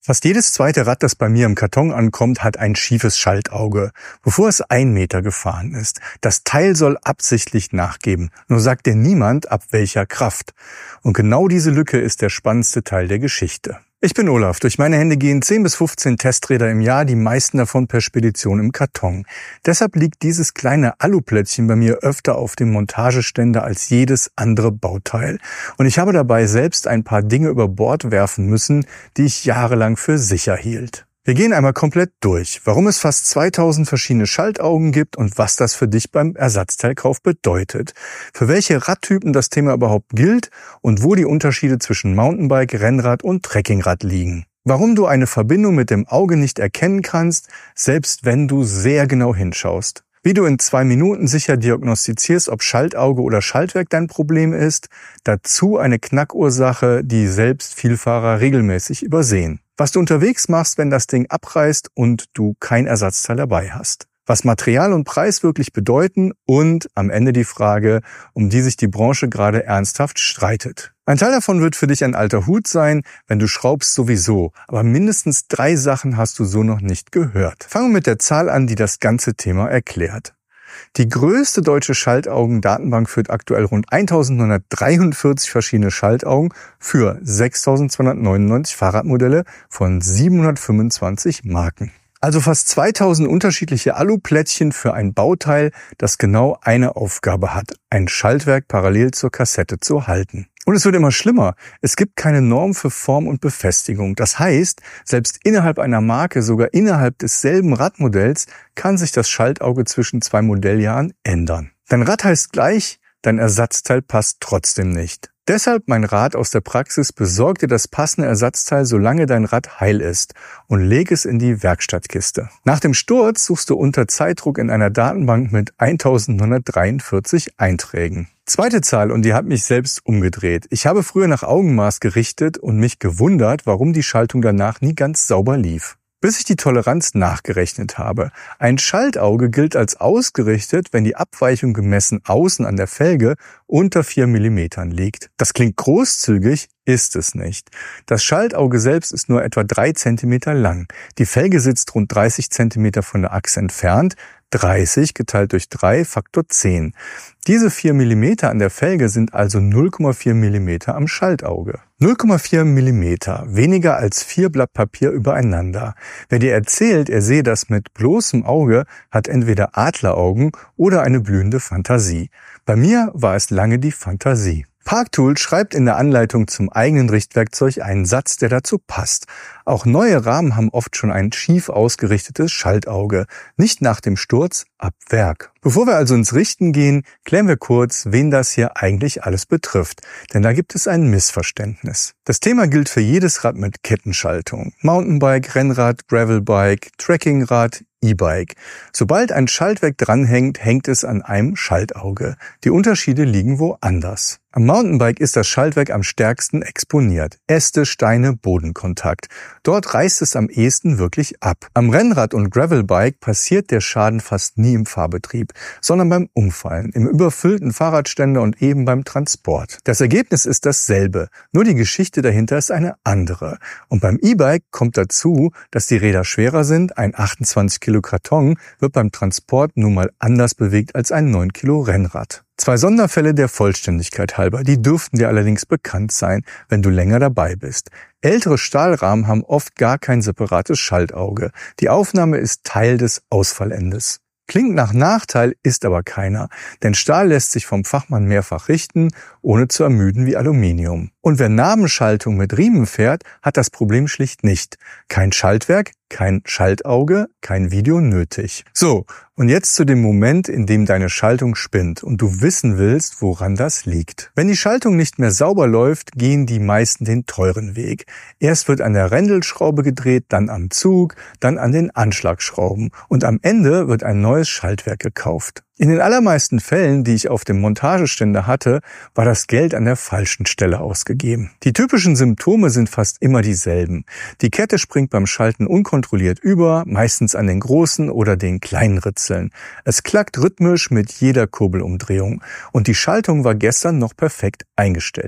Fast jedes zweite Rad, das bei mir im Karton ankommt, hat ein schiefes Schaltauge, bevor es 1 Meter gefahren ist. Das Teil soll absichtlich nachgeben, nur sagt dir niemand, ab welcher Kraft. Und genau diese Lücke ist der spannendste Teil der Geschichte. Ich bin Olaf. Durch meine Hände gehen 10 bis 15 Testräder im Jahr, die meisten davon per Spedition im Karton. Deshalb liegt dieses kleine Aluplättchen bei mir öfter auf dem Montageständer als jedes andere Bauteil. Und ich habe dabei selbst ein paar Dinge über Bord werfen müssen, die ich jahrelang für sicher hielt. Wir gehen einmal komplett durch, warum es fast 2000 verschiedene Schaltaugen gibt und was das für dich beim Ersatzteilkauf bedeutet, für welche Radtypen das Thema überhaupt gilt und wo die Unterschiede zwischen Mountainbike, Rennrad und Trekkingrad liegen. Warum du eine Verbindung mit dem Auge nicht erkennen kannst, selbst wenn du sehr genau hinschaust. Wie du in 2 Minuten sicher diagnostizierst, ob Schaltauge oder Schaltwerk dein Problem ist. Dazu eine Knackursache, die selbst Vielfahrer regelmäßig übersehen. Was du unterwegs machst, wenn das Ding abreißt und du kein Ersatzteil dabei hast. Was Material und Preis wirklich bedeuten und am Ende die Frage, um die sich die Branche gerade ernsthaft streitet. Ein Teil davon wird für dich ein alter Hut sein, wenn du schraubst sowieso, aber mindestens 3 Sachen hast du so noch nicht gehört. Fangen wir mit der Zahl an, die das ganze Thema erklärt. Die größte deutsche Schaltaugen-Datenbank führt aktuell rund 1943 verschiedene Schaltaugen für 6.299 Fahrradmodelle von 725 Marken. Also fast 2000 unterschiedliche Aluplättchen für ein Bauteil, das genau eine Aufgabe hat, ein Schaltwerk parallel zur Kassette zu halten. Und es wird immer schlimmer. Es gibt keine Norm für Form und Befestigung. Das heißt, selbst innerhalb einer Marke, sogar innerhalb desselben Radmodells, kann sich das Schaltauge zwischen 2 Modelljahren ändern. Dein Rad heißt gleich, dein Ersatzteil passt trotzdem nicht. Deshalb mein Rat aus der Praxis: Besorg dir das passende Ersatzteil, solange dein Rad heil ist, und leg es in die Werkstattkiste. Nach dem Sturz suchst du unter Zeitdruck in einer Datenbank mit 1943 Einträgen. Zweite Zahl, und die hat mich selbst umgedreht. Ich habe früher nach Augenmaß gerichtet und mich gewundert, warum die Schaltung danach nie ganz sauber lief. Bis ich die Toleranz nachgerechnet habe. Ein Schaltauge gilt als ausgerichtet, wenn die Abweichung gemessen außen an der Felge unter 4 mm liegt. Das klingt großzügig, ist es nicht. Das Schaltauge selbst ist nur etwa 3 cm lang. Die Felge sitzt rund 30 cm von der Achse entfernt. 30 geteilt durch 3, Faktor 10. Diese 4 mm an der Felge sind also 0,4 mm am Schaltauge. 0,4 mm, weniger als 4 Blatt Papier übereinander. Wer dir erzählt, er sehe das mit bloßem Auge, hat entweder Adleraugen oder eine blühende Fantasie. Bei mir war es lange die Fantasie. Parktool schreibt in der Anleitung zum eigenen Richtwerkzeug einen Satz, der dazu passt. Auch neue Rahmen haben oft schon ein schief ausgerichtetes Schaltauge. Nicht nach dem Sturz, ab Werk. Bevor wir also ins Richten gehen, klären wir kurz, wen das hier eigentlich alles betrifft. Denn da gibt es ein Missverständnis. Das Thema gilt für jedes Rad mit Kettenschaltung. Mountainbike, Rennrad, Gravelbike, Trekkingrad, E-Bike. Sobald ein Schaltwerk dranhängt, hängt es an einem Schaltauge. Die Unterschiede liegen woanders. Am Mountainbike ist das Schaltwerk am stärksten exponiert. Äste, Steine, Bodenkontakt. Dort reißt es am ehesten wirklich ab. Am Rennrad und Gravelbike passiert der Schaden fast nie im Fahrbetrieb, sondern beim Umfallen, im überfüllten Fahrradständer und eben beim Transport. Das Ergebnis ist dasselbe, nur die Geschichte dahinter ist eine andere. Und beim E-Bike kommt dazu, dass die Räder schwerer sind. Ein 28 Kilo Karton wird beim Transport nun mal anders bewegt als ein 9 Kilo Rennrad. 2 Sonderfälle der Vollständigkeit halber, die dürften dir allerdings bekannt sein, wenn du länger dabei bist. Ältere Stahlrahmen haben oft gar kein separates Schaltauge. Die Aufnahme ist Teil des Ausfallendes. Klingt nach Nachteil, ist aber keiner, denn Stahl lässt sich vom Fachmann mehrfach richten, ohne zu ermüden wie Aluminium. Und wer Nabenschaltung mit Riemen fährt, hat das Problem schlicht nicht. Kein Schaltwerk, kein Schaltauge, kein Video nötig. So, und jetzt zu dem Moment, in dem deine Schaltung spinnt und du wissen willst, woran das liegt. Wenn die Schaltung nicht mehr sauber läuft, gehen die meisten den teuren Weg. Erst wird an der Rändelschraube gedreht, dann am Zug, dann an den Anschlagschrauben und am Ende wird ein neues Schaltwerk gekauft. In den allermeisten Fällen, die ich auf dem Montageständer hatte, war das Geld an der falschen Stelle ausgegeben. Die typischen Symptome sind fast immer dieselben. Die Kette springt beim Schalten unkontrolliert über, meistens an den großen oder den kleinen Ritzeln. Es klackt rhythmisch mit jeder Kurbelumdrehung und die Schaltung war gestern noch perfekt eingestellt.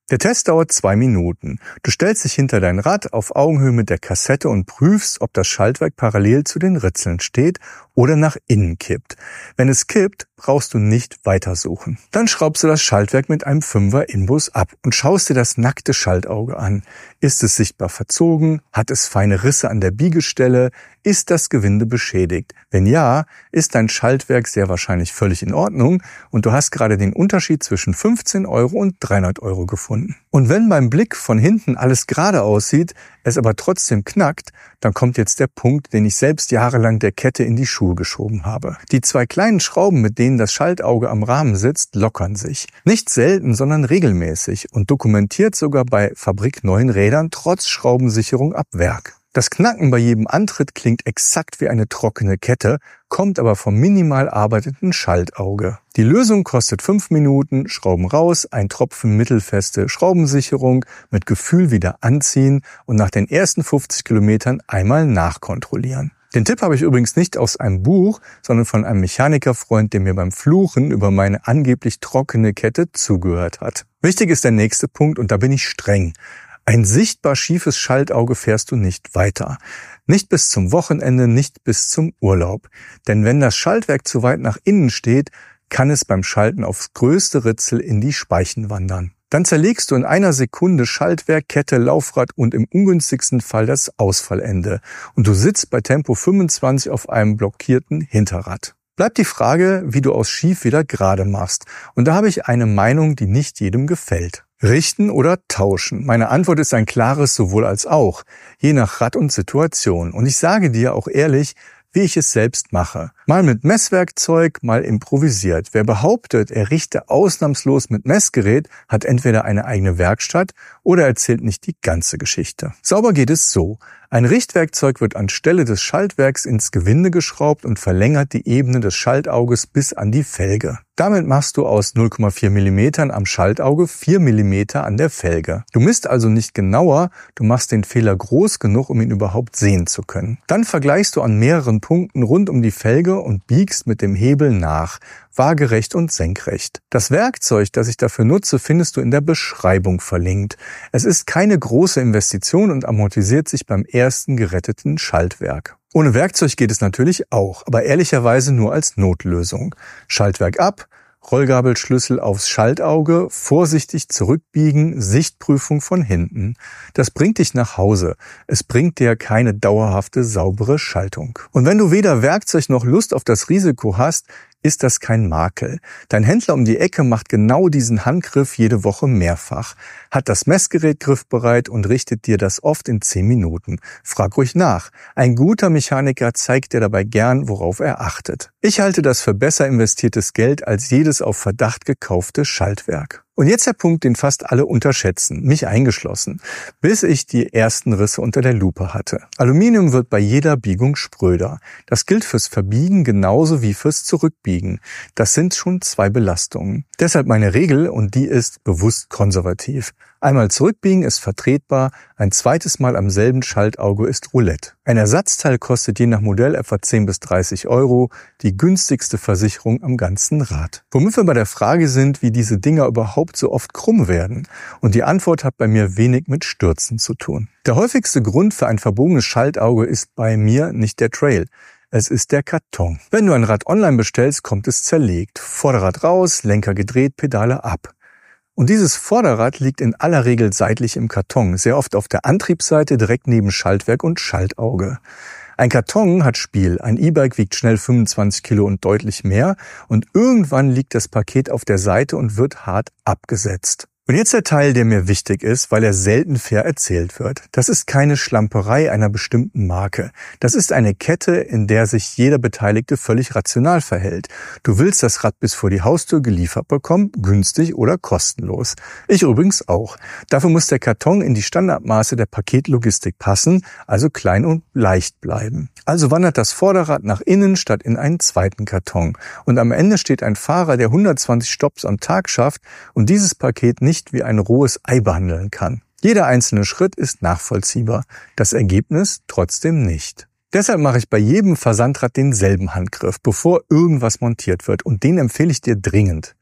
Der Test dauert 2 Minuten. Du stellst dich hinter dein Rad auf Augenhöhe mit der Kassette und prüfst, ob das Schaltwerk parallel zu den Ritzeln steht oder nach innen kippt. Wenn es kippt, brauchst du nicht weitersuchen. Dann schraubst du das Schaltwerk mit einem 5er Inbus ab und schaust dir das nackte Schaltauge an. Ist es sichtbar verzogen? Hat es feine Risse an der Biegestelle? Ist das Gewinde beschädigt? Wenn ja, ist dein Schaltwerk sehr wahrscheinlich völlig in Ordnung und du hast gerade den Unterschied zwischen 15 € und 300 € gefunden. Und wenn beim Blick von hinten alles gerade aussieht, es aber trotzdem knackt, dann kommt jetzt der Punkt, den ich selbst jahrelang der Kette in die Schuhe geschoben habe. Die 2 kleinen Schrauben, mit denen das Schaltauge am Rahmen sitzt, lockern sich. Nicht selten, sondern regelmäßig und dokumentiert sogar bei fabrikneuen Rädern trotz Schraubensicherung ab Werk. Das Knacken bei jedem Antritt klingt exakt wie eine trockene Kette, kommt aber vom minimal arbeitenden Schaltauge. Die Lösung kostet 5 Minuten, Schrauben raus, ein Tropfen mittelfeste Schraubensicherung, mit Gefühl wieder anziehen und nach den ersten 50 Kilometern einmal nachkontrollieren. Den Tipp habe ich übrigens nicht aus einem Buch, sondern von einem Mechanikerfreund, der mir beim Fluchen über meine angeblich trockene Kette zugehört hat. Wichtig ist der nächste Punkt und da bin ich streng. Ein sichtbar schiefes Schaltauge fährst du nicht weiter. Nicht bis zum Wochenende, nicht bis zum Urlaub. Denn wenn das Schaltwerk zu weit nach innen steht, kann es beim Schalten aufs größte Ritzel in die Speichen wandern. Dann zerlegst du in einer Sekunde Schaltwerk, Kette, Laufrad und im ungünstigsten Fall das Ausfallende. Und du sitzt bei Tempo 25 auf einem blockierten Hinterrad. Bleibt die Frage, wie du aus schief wieder gerade machst. Und da habe ich eine Meinung, die nicht jedem gefällt. Richten oder tauschen? Meine Antwort ist ein klares sowohl als auch, je nach Rad und Situation. Und ich sage dir auch ehrlich, wie ich es selbst mache. Mal mit Messwerkzeug, mal improvisiert. Wer behauptet, er richte ausnahmslos mit Messgerät, hat entweder eine eigene Werkstatt oder erzählt nicht die ganze Geschichte. Sauber geht es so. Ein Richtwerkzeug wird anstelle des Schaltwerks ins Gewinde geschraubt und verlängert die Ebene des Schaltauges bis an die Felge. Damit machst du aus 0,4 mm am Schaltauge 4 mm an der Felge. Du misst also nicht genauer, du machst den Fehler groß genug, um ihn überhaupt sehen zu können. Dann vergleichst du an mehreren Punkten rund um die Felge und biegst mit dem Hebel nach, waagerecht und senkrecht. Das Werkzeug, das ich dafür nutze, findest du in der Beschreibung verlinkt. Es ist keine große Investition und amortisiert sich beim ersten geretteten Schaltwerk. Ohne Werkzeug geht es natürlich auch, aber ehrlicherweise nur als Notlösung. Schaltwerk ab, Rollgabelschlüssel aufs Schaltauge, vorsichtig zurückbiegen, Sichtprüfung von hinten. Das bringt dich nach Hause. Es bringt dir keine dauerhafte, saubere Schaltung. Und wenn du weder Werkzeug noch Lust auf das Risiko hast, ist das kein Makel. Dein Händler um die Ecke macht genau diesen Handgriff jede Woche mehrfach, hat das Messgerät griffbereit und richtet dir das oft in 10 Minuten. Frag ruhig nach. Ein guter Mechaniker zeigt dir dabei gern, worauf er achtet. Ich halte das für besser investiertes Geld als jedes auf Verdacht gekaufte Schaltwerk. Und jetzt der Punkt, den fast alle unterschätzen, mich eingeschlossen, bis ich die ersten Risse unter der Lupe hatte. Aluminium wird bei jeder Biegung spröder. Das gilt fürs Verbiegen genauso wie fürs Zurückbiegen. Das sind schon 2 Belastungen. Deshalb meine Regel, und die ist bewusst konservativ. Einmal zurückbiegen ist vertretbar, ein zweites Mal am selben Schaltauge ist Roulette. Ein Ersatzteil kostet je nach Modell etwa 10 bis 30 €, die günstigste Versicherung am ganzen Rad. Womit wir bei der Frage sind, wie diese Dinger überhaupt so oft krumm werden. Und die Antwort hat bei mir wenig mit Stürzen zu tun. Der häufigste Grund für ein verbogenes Schaltauge ist bei mir nicht der Trail. Es ist der Karton. Wenn du ein Rad online bestellst, kommt es zerlegt. Vorderrad raus, Lenker gedreht, Pedale ab. Und dieses Vorderrad liegt in aller Regel seitlich im Karton, sehr oft auf der Antriebsseite direkt neben Schaltwerk und Schaltauge. Ein Karton hat Spiel, ein E-Bike wiegt schnell 25 Kilo und deutlich mehr und irgendwann liegt das Paket auf der Seite und wird hart abgesetzt. Und jetzt der Teil, der mir wichtig ist, weil er selten fair erzählt wird. Das ist keine Schlamperei einer bestimmten Marke. Das ist eine Kette, in der sich jeder Beteiligte völlig rational verhält. Du willst das Rad bis vor die Haustür geliefert bekommen, günstig oder kostenlos. Ich übrigens auch. Dafür muss der Karton in die Standardmaße der Paketlogistik passen, also klein und leicht bleiben. Also wandert das Vorderrad nach innen statt in einen zweiten Karton. Und am Ende steht ein Fahrer, der 120 Stopps am Tag schafft und dieses Paket nicht wie ein rohes Ei behandeln kann. Jeder einzelne Schritt ist nachvollziehbar, das Ergebnis trotzdem nicht. Deshalb mache ich bei jedem Versandrad denselben Handgriff, bevor irgendwas montiert wird und den empfehle ich dir dringend.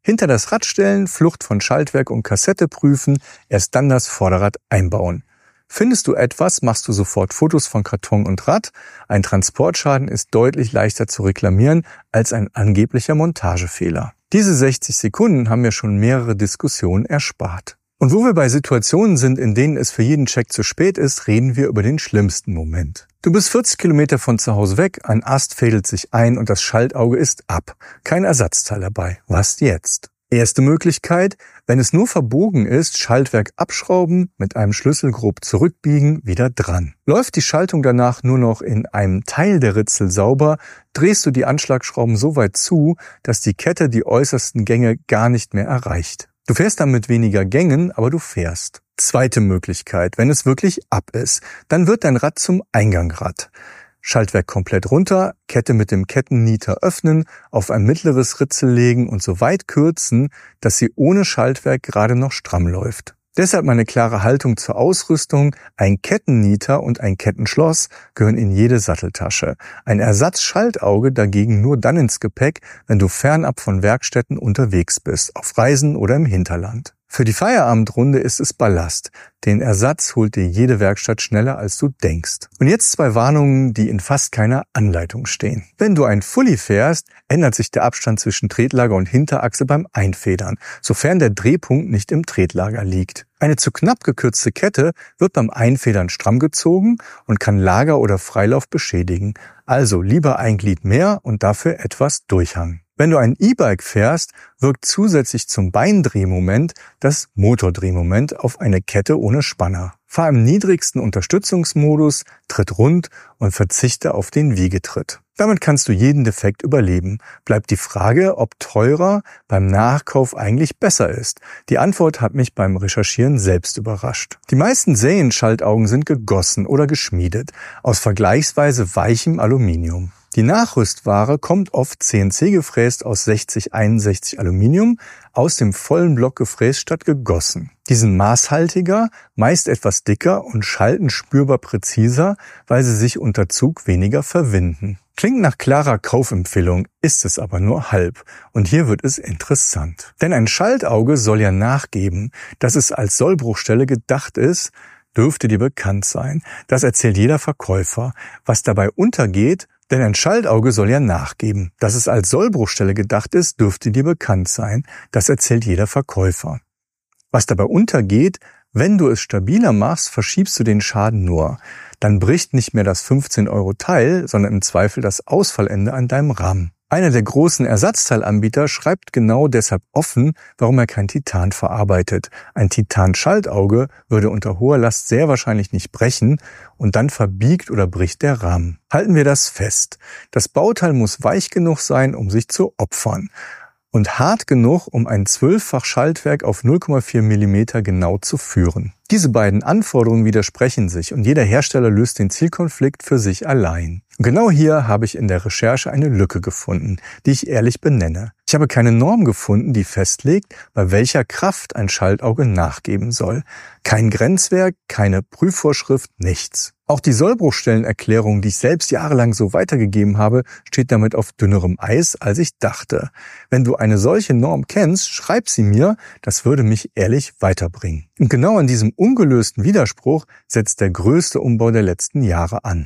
Hinter das Rad stellen, Flucht von Schaltwerk und Kassette prüfen, erst dann das Vorderrad einbauen. Findest du etwas, machst du sofort Fotos von Karton und Rad. Ein Transportschaden ist deutlich leichter zu reklamieren als ein angeblicher Montagefehler. Diese 60 Sekunden haben mir schon mehrere Diskussionen erspart. Und wo wir bei Situationen sind, in denen es für jeden Check zu spät ist, reden wir über den schlimmsten Moment. Du bist 40 Kilometer von zu Hause weg, ein Ast fädelt sich ein und das Schaltauge ist ab. Kein Ersatzteil dabei. Was jetzt? Erste Möglichkeit, wenn es nur verbogen ist, Schaltwerk abschrauben, mit einem Schlüssel grob zurückbiegen, wieder dran. Läuft die Schaltung danach nur noch in einem Teil der Ritzel sauber, drehst du die Anschlagschrauben so weit zu, dass die Kette die äußersten Gänge gar nicht mehr erreicht. Du fährst dann mit weniger Gängen, aber du fährst. Zweite Möglichkeit, wenn es wirklich ab ist, dann wird dein Rad zum Eingangrad. Schaltwerk komplett runter, Kette mit dem Kettennieter öffnen, auf ein mittleres Ritzel legen und so weit kürzen, dass sie ohne Schaltwerk gerade noch stramm läuft. Deshalb meine klare Haltung zur Ausrüstung: ein Kettennieter und ein Kettenschloss gehören in jede Satteltasche. Ein Ersatzschaltauge dagegen nur dann ins Gepäck, wenn du fernab von Werkstätten unterwegs bist, auf Reisen oder im Hinterland. Für die Feierabendrunde ist es Ballast. Den Ersatz holt dir jede Werkstatt schneller, als du denkst. Und jetzt 2 Warnungen, die in fast keiner Anleitung stehen. Wenn du ein Fully fährst, ändert sich der Abstand zwischen Tretlager und Hinterachse beim Einfedern, sofern der Drehpunkt nicht im Tretlager liegt. Eine zu knapp gekürzte Kette wird beim Einfedern stramm gezogen und kann Lager oder Freilauf beschädigen. Also lieber ein Glied mehr und dafür etwas Durchhang. Wenn du ein E-Bike fährst, wirkt zusätzlich zum Beindrehmoment das Motordrehmoment auf eine Kette ohne Spanner. Fahr im niedrigsten Unterstützungsmodus, tritt rund und verzichte auf den Wiegetritt. Damit kannst du jeden Defekt überleben. Bleibt die Frage, ob teurer beim Nachkauf eigentlich besser ist. Die Antwort hat mich beim Recherchieren selbst überrascht. Die meisten Serienschaltaugen sind gegossen oder geschmiedet aus vergleichsweise weichem Aluminium. Die Nachrüstware kommt oft CNC gefräst aus 6061 Aluminium, aus dem vollen Block gefräst statt gegossen. Die sind maßhaltiger, meist etwas dicker und schalten spürbar präziser, weil sie sich unter Zug weniger verwinden. Klingt nach klarer Kaufempfehlung, ist es aber nur halb. Und hier wird es interessant. Denn ein Schaltauge soll ja nachgeben. Dass es als Sollbruchstelle gedacht ist, dürfte dir bekannt sein. Das erzählt jeder Verkäufer. Was dabei untergeht, denn ein Schaltauge soll ja nachgeben. Dass es als Sollbruchstelle gedacht ist, dürfte dir bekannt sein. Das erzählt jeder Verkäufer. Was dabei untergeht, wenn du es stabiler machst, verschiebst du den Schaden nur. Dann bricht nicht mehr das 15 € Teil, sondern im Zweifel das Ausfallende an deinem Rahmen. Einer der großen Ersatzteilanbieter schreibt genau deshalb offen, warum er kein Titan verarbeitet. Ein Titan-Schaltauge würde unter hoher Last sehr wahrscheinlich nicht brechen und dann verbiegt oder bricht der Rahmen. Halten wir das fest. Das Bauteil muss weich genug sein, um sich zu opfern, und hart genug, um ein 12-fach Schaltwerk auf 0,4 mm genau zu führen. Diese beiden Anforderungen widersprechen sich und jeder Hersteller löst den Zielkonflikt für sich allein. Und genau hier habe ich in der Recherche eine Lücke gefunden, die ich ehrlich benenne. Ich habe keine Norm gefunden, die festlegt, bei welcher Kraft ein Schaltauge nachgeben soll. Kein Grenzwerk, keine Prüfvorschrift, nichts. Auch die Sollbruchstellenerklärung, die ich selbst jahrelang so weitergegeben habe, steht damit auf dünnerem Eis, als ich dachte. Wenn du eine solche Norm kennst, schreib sie mir, das würde mich ehrlich weiterbringen. Und genau an diesem ungelösten Widerspruch setzt der größte Umbau der letzten Jahre an.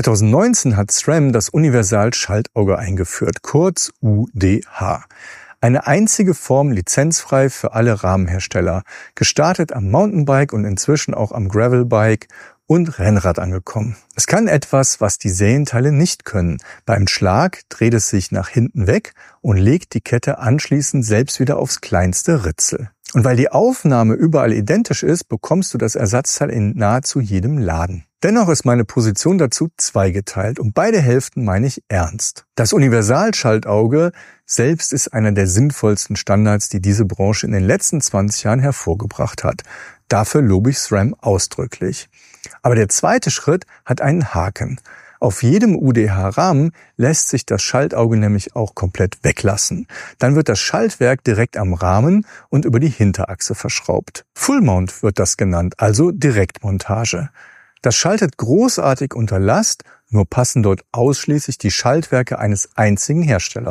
2019 hat SRAM das Universal-Schaltauge eingeführt, kurz UDH. Eine einzige Form, lizenzfrei für alle Rahmenhersteller, gestartet am Mountainbike und inzwischen auch am Gravelbike und Rennrad angekommen. Es kann etwas, was die Serienteile nicht können. Beim Schlag dreht es sich nach hinten weg und legt die Kette anschließend selbst wieder aufs kleinste Ritzel. Und weil die Aufnahme überall identisch ist, bekommst du das Ersatzteil in nahezu jedem Laden. Dennoch ist meine Position dazu zweigeteilt und beide Hälften meine ich ernst. Das Universalschaltauge selbst ist einer der sinnvollsten Standards, die diese Branche in den letzten 20 Jahren hervorgebracht hat. Dafür lobe ich SRAM ausdrücklich. Aber der zweite Schritt hat einen Haken. Auf jedem UDH-Rahmen lässt sich das Schaltauge nämlich auch komplett weglassen. Dann wird das Schaltwerk direkt am Rahmen und über die Hinterachse verschraubt. Full Mount wird das genannt, also Direktmontage. Das schaltet großartig unter Last, nur passen dort ausschließlich die Schaltwerke eines einzigen Herstellers.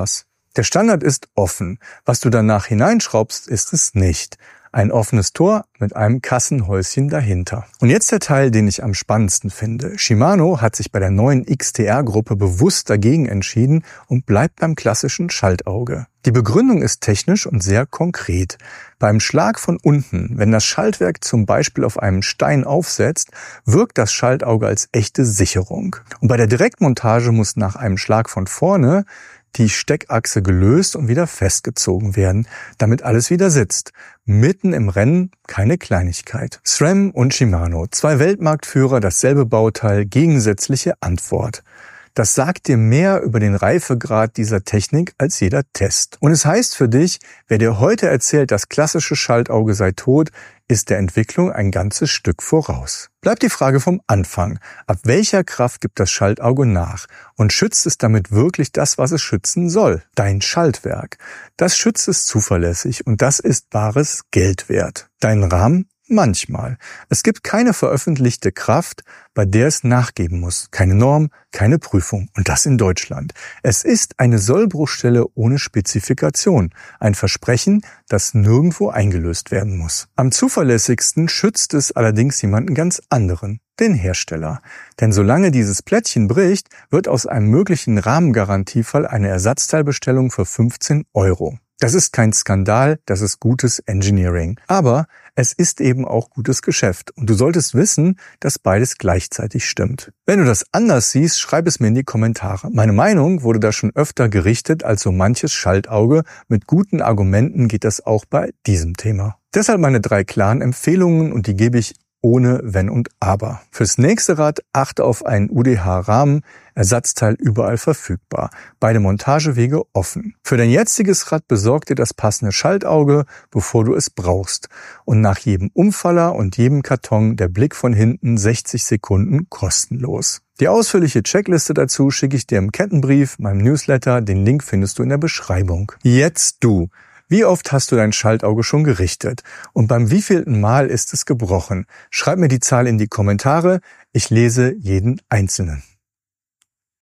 Der Standard ist offen. Was du danach hineinschraubst, ist es nicht. Ein offenes Tor mit einem Kassenhäuschen dahinter. Und jetzt der Teil, den ich am spannendsten finde. Shimano hat sich bei der neuen XTR-Gruppe bewusst dagegen entschieden und bleibt beim klassischen Schaltauge. Die Begründung ist technisch und sehr konkret. Beim Schlag von unten, wenn das Schaltwerk zum Beispiel auf einem Stein aufsetzt, wirkt das Schaltauge als echte Sicherung. Und bei der Direktmontage muss nach einem Schlag von vorne die Steckachse gelöst und wieder festgezogen werden, damit alles wieder sitzt. Mitten im Rennen keine Kleinigkeit. SRAM und Shimano, 2 Weltmarktführer, dasselbe Bauteil, gegensätzliche Antwort. Das sagt dir mehr über den Reifegrad dieser Technik als jeder Test. Und es heißt für dich, wer dir heute erzählt, das klassische Schaltauge sei tot, ist der Entwicklung ein ganzes Stück voraus. Bleibt die Frage vom Anfang. Ab welcher Kraft gibt das Schaltauge nach? Und schützt es damit wirklich das, was es schützen soll? Dein Schaltwerk. Das schützt es zuverlässig und das ist bares Geld wert. Dein Rahmen? Manchmal. Es gibt keine veröffentlichte Kraft, bei der es nachgeben muss. Keine Norm, keine Prüfung. Und das in Deutschland. Es ist eine Sollbruchstelle ohne Spezifikation. Ein Versprechen, das nirgendwo eingelöst werden muss. Am zuverlässigsten schützt es allerdings jemanden ganz anderen. Den Hersteller. Denn solange dieses Plättchen bricht, wird aus einem möglichen Rahmengarantiefall eine Ersatzteilbestellung für 15 €. Das ist kein Skandal, das ist gutes Engineering. Aber es ist eben auch gutes Geschäft. Und du solltest wissen, dass beides gleichzeitig stimmt. Wenn du das anders siehst, schreib es mir in die Kommentare. Meine Meinung wurde da schon öfter gerichtet als so manches Schaltauge. Mit guten Argumenten geht das auch bei diesem Thema. Deshalb meine 3 klaren Empfehlungen und die gebe ich ohne Wenn und Aber. Fürs nächste Rad achte auf einen UDH-Rahmen, Ersatzteil überall verfügbar. Beide Montagewege offen. Für dein jetziges Rad besorg dir das passende Schaltauge, bevor du es brauchst. Und nach jedem Umfaller und jedem Karton der Blick von hinten 60 Sekunden kostenlos. Die ausführliche Checkliste dazu schicke ich dir im Kettenbrief, meinem Newsletter. Den Link findest du in der Beschreibung. Jetzt du. Wie oft hast du dein Schaltauge schon gerichtet? Und beim wievielten Mal ist es gebrochen? Schreib mir die Zahl in die Kommentare. Ich lese jeden einzelnen.